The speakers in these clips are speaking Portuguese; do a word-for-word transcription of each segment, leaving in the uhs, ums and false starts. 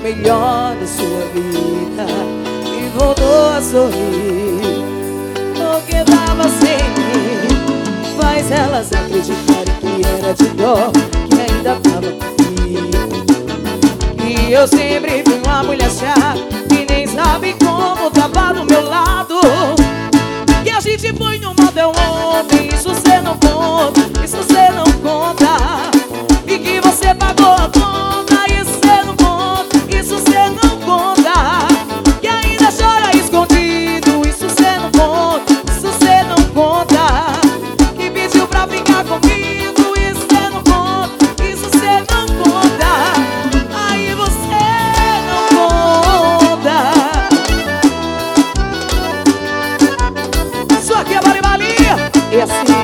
melhor da sua vida e voltou a sorrir. Porque tava sem mim, faz elas acreditarem que era de dó, que ainda tava comigo. E eu sempre fui uma mulher chata, que nem sabe como tava do meu lado. Que a gente foi no motel ontem, isso cê não conta, isso cê não conta. E que você pagou a conta, isso cê não conta, isso cê não conta. Que ainda chora escondido, isso cê não conta, isso cê não conta. Que pediu pra ficar comigo, isso cê não conta, isso cê não conta. Aí você não conta. Isso aqui é Baribalinha. E assim,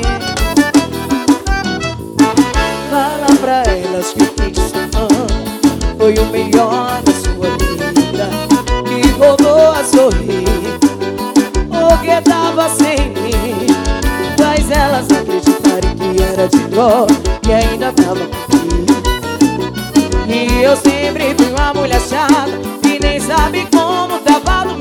fala pra elas que quem te chamou foi o melhor da sua vida e voltou a sorrir. Porque tava sem mim, faz elas acreditarem que era de dó, que ainda tava comigo. E eu sempre fui uma mulher chata, que nem sabe como tava do